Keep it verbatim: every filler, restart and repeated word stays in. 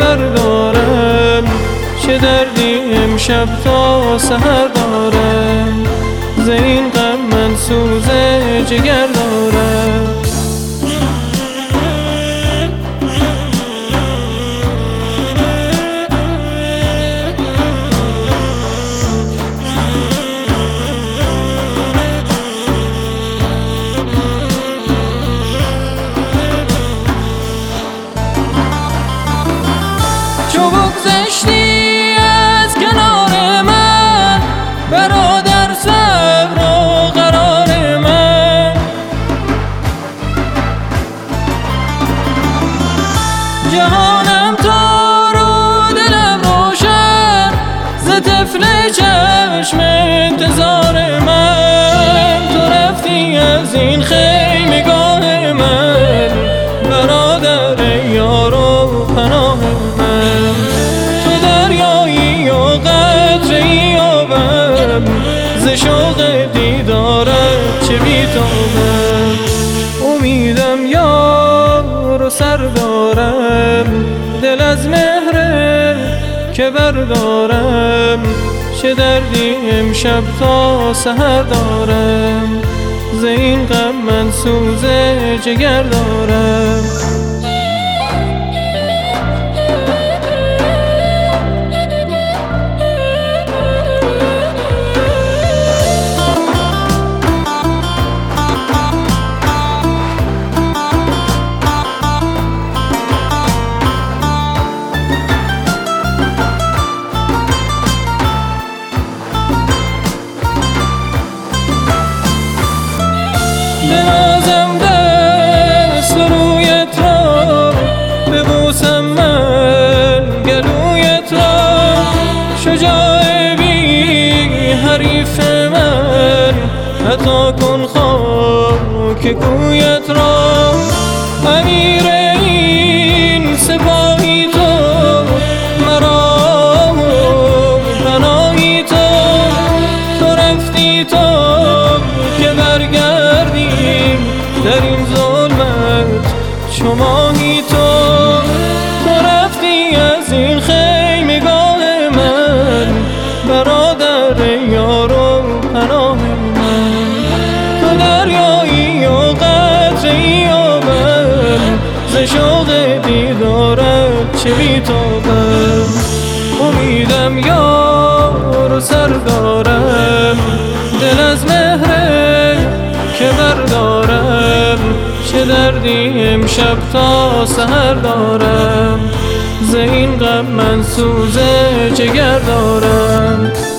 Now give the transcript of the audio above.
بردارم، چه دردی امشب تا سحر دارم، ز این غم من سوز جگر دارم. چو بگذشتی از کنار من برادر، صبر و قرار من، جهانم تار و دلم روشن، ز طفل چشم انتظار من. تو رفتی از این خیمگاه من برادر، یار و پناه من. تو دریایی و قطره‌ای آبم، ز شوق دیدارت چه بیتابم. امیدم یار و سر دارم، دل از مهر که بردارم، چه دردی امشب تا سحر دارم، ز این غم من سوز جگر دارم. بنازم دست رویت را، ببوسم من گلویت را، شجاع بی حریف من عطا کن خاک کویت را. امیر این سپاهی تو، مرا پناهی تو، تو رفتی تو که برگردیم در این ظلمت چو ماهی تو. تو رفتی از این خیمگاه من برادر، یار و پناه من. تو دریایی و قطره‌ای آبم، ز شوق دیدارت چه بیتابم. امیدم یار و سر دارم، دل از مهر که بردارم، چه دردی امشب تا سحر دارم، ز این غم من سوز جگر دارم.